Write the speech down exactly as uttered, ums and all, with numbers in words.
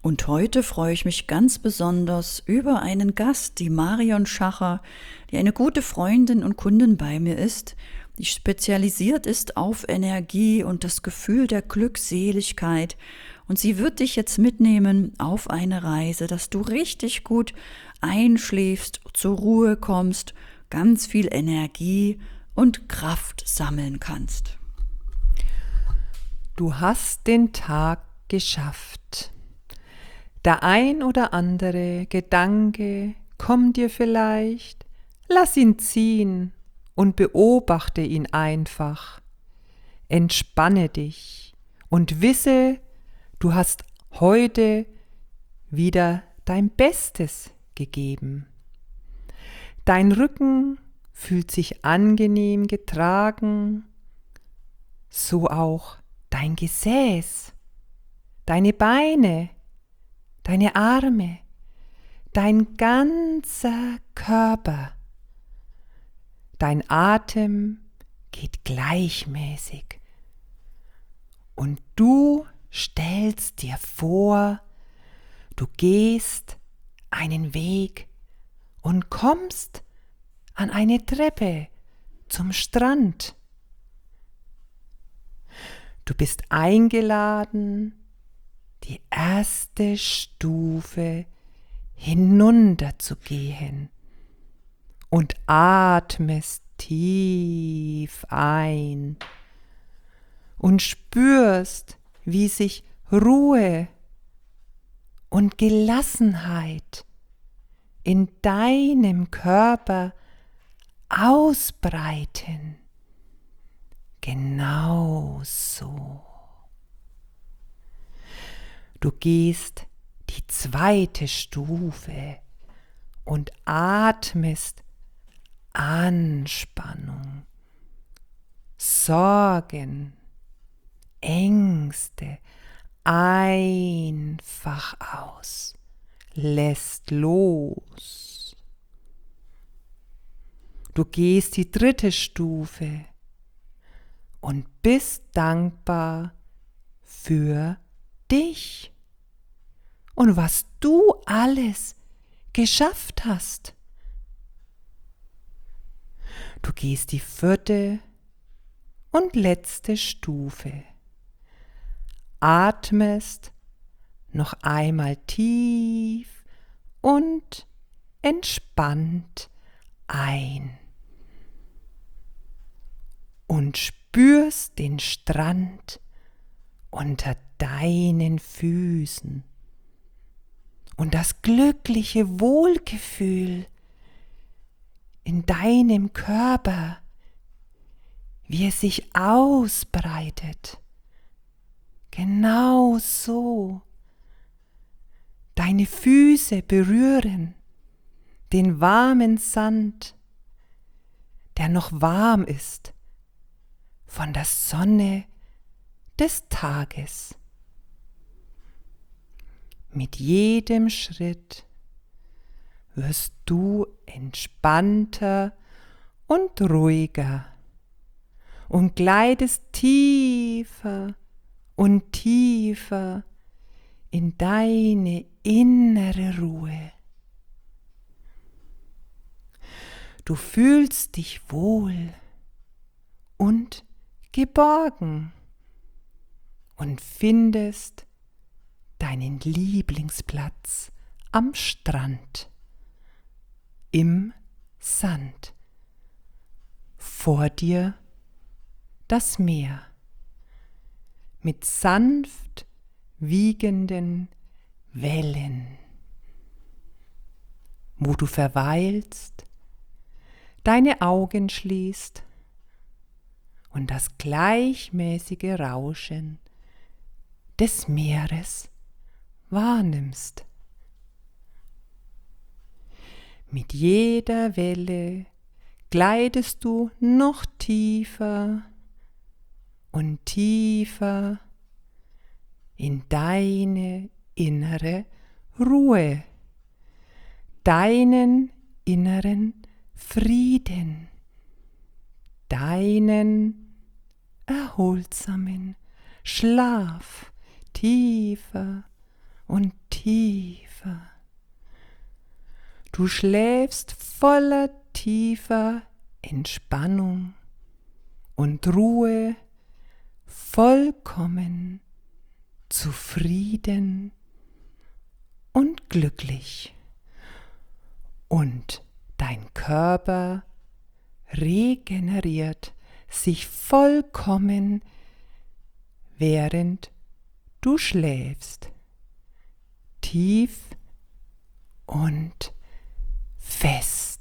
Und heute freue ich mich ganz besonders über einen Gast, die Marion Schacher, die eine gute Freundin und Kundin bei mir ist, die spezialisiert ist auf Energie und das Gefühl der Glückseligkeit. Und sie wird dich jetzt mitnehmen auf eine Reise, dass du richtig gut einschläfst, zur Ruhe kommst, ganz viel Energie und Kraft sammeln kannst. Du hast den Tag geschafft. Der ein oder andere Gedanke kommt dir vielleicht, lass ihn ziehen und beobachte ihn einfach. Entspanne dich und wisse, du hast heute wieder dein Bestes gegeben. Dein Rücken fühlt sich angenehm getragen, so auch dein Gesäß, deine Beine, deine Arme, dein ganzer Körper. Dein Atem geht gleichmäßig und du stellst dir vor, du gehst einen Weg und kommst an eine Treppe zum Strand. Du bist eingeladen, die erste Stufe hinunterzugehen und atmest tief ein und spürst, wie sich Ruhe und Gelassenheit in deinem Körper ausbreiten. Genau so. Du gehst die zweite Stufe und atmest Anspannung, Sorgen, Ängste einfach aus, lässt los. Du gehst die dritte Stufe und bist dankbar für dich und was du alles geschafft hast. Du gehst die vierte und letzte Stufe, atmest noch einmal tief und entspannt ein und spürst den Strand unter deinen Füßen und das glückliche Wohlgefühl in deinem Körper, wie es sich ausbreitet. Genau so. Deine Füße berühren den warmen Sand, der noch warm ist von der Sonne des Tages. Mit jedem Schritt wirst du entspannter und ruhiger und gleitest tiefer und tiefer in deine innere Ruhe. Du fühlst dich wohl und geborgen und findest deinen Lieblingsplatz am Strand, im Sand. Vor dir das Meer mit sanft wiegenden Wellen, wo du verweilst, deine Augen schließt und das gleichmäßige Rauschen des Meeres wahrnimmst. Mit jeder Welle gleitest du noch tiefer und tiefer in deine innere Ruhe, deinen inneren Frieden, deinen erholsamen Schlaf, tiefer und tiefer tiefer. Du schläfst voller tiefer Entspannung und Ruhe, vollkommen zufrieden und glücklich. Und dein Körper regeneriert sich vollkommen, während du schläfst, tief und fest.